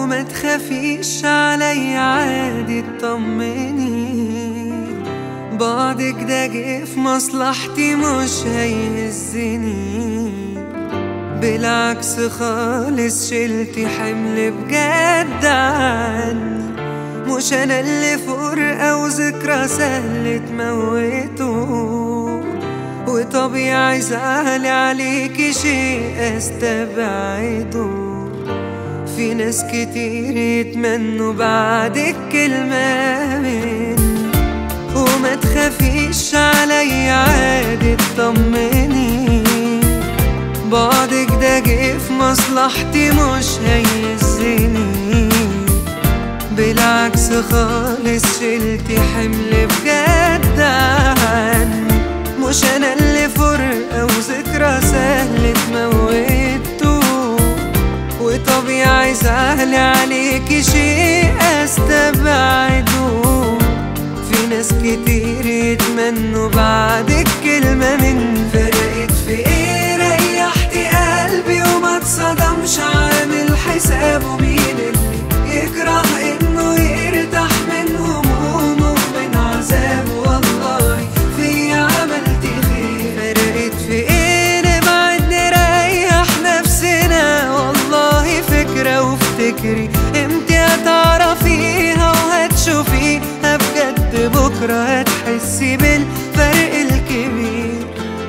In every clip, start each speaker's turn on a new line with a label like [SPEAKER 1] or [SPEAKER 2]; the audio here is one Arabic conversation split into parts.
[SPEAKER 1] وما تخافيش علي عادي اطمني، بعدك ده جه في مصلحتي مش هيهزني، بالعكس خالص شلتي حمل بجد عني، مش انا اللي فرقة وذكرى سهل تموته، وطبيعي زعلي عليكي شيء استبعده، في ناس كتير يتمنوا بعدك كلمة مني، وما تخافيش علي عادي اطمني، بعدك ده جه في مصلحتي مش هيهزني، بالعكس خالص شلتي حمل بجد عني، مش انا اللي فرقة وذكرى سهل تموته، وطبيعي زعلي عليكي شيء استبعده، في ناس كتير يتمنوا بعدك كلمة من فرقت في ايه، ريحتي قلبي وما اتصدمش، عامل حسابه مين اللي يكره انه يرتاح من همومه ومن عذابه، والله في عملتي خير، فرقت في ايه نبعد نريح نفسنا، والله فكرة وافتكري امتى هتعرفيها وهتشوفيها بجد، بكرة هتحسي بالفرق الكبير.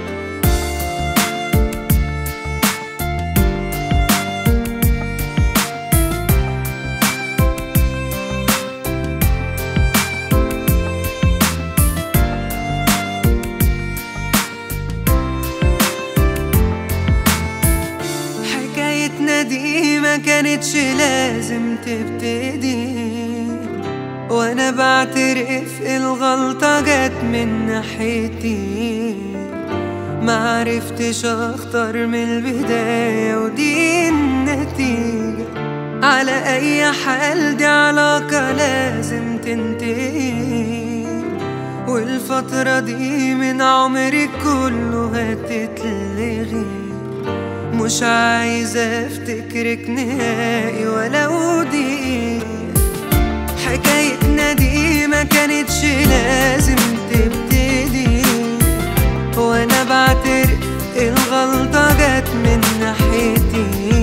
[SPEAKER 1] حكايتنا دي ما كانتش لازم تبتدي، وانا بعترف الغلطة جت من ناحيتي، معرفتش اختار من البداية ودي النتيجة، على اي حال دي علاقة لازم تنتهي، والفترة دي من عمري كله هتتلغي، مش عايزة افتكرك نهائي ولو دقيقة، حكايتنا دي ما كانتش لازم تبتدي، وانا بعترف الغلطة جت من ناحيتي،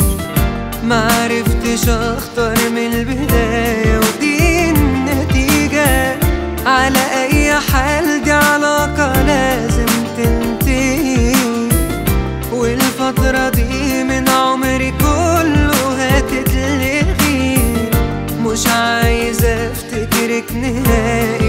[SPEAKER 1] معرفتش اختار من البداية ودي النتيجة، على اي حال دي علاقة لازم تنتهي، والفترة دي من عمري كله هتتلغي، مش عايزة افتكرك نهائي